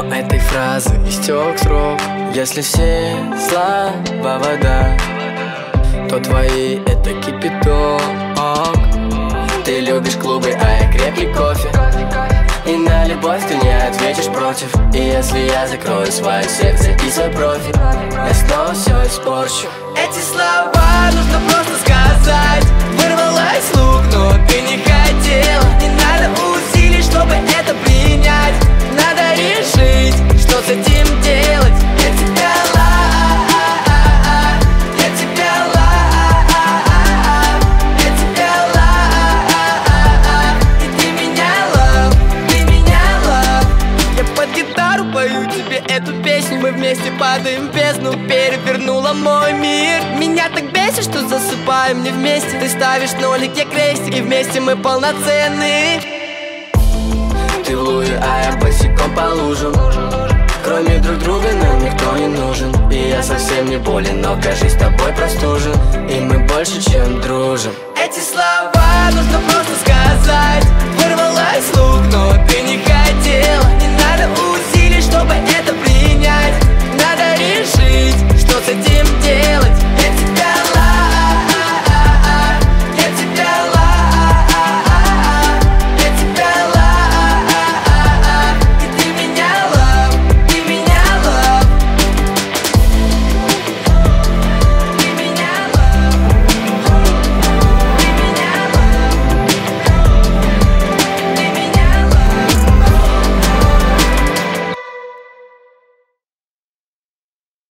этой фразы истек срок. Если все слова вода, то твои это кипяток. Ты любишь клубы, а я крепкий кофе. И на любовь ты не ответишь против. И если я закрою свое сердце и свой профиль, я снова все испорчу. Эти слова нужно просто сказать. Вырвалась с рук, но ты не хотела. Не надо усилий, чтобы это принять. Надо решить, что с этим делать. Я тебя love, я тебя love, я тебя love, и ты меня love, ты меня love. Я под гитару пою тебе эту песню. Мы вместе падаем в бездну, перевернула мой мир. Меня так бесит, что засыпаем не вместе. Ты ставишь нолик, я крестик, и вместе мы полноценны. Ты в луже, а я босиком по лужам. Кроме друг друга нам никто не нужен. И я совсем не болен, но кажись, с тобой простужен. И мы больше, чем дружим. Эти слова нужно просто сказать. Вырвалась с рук, но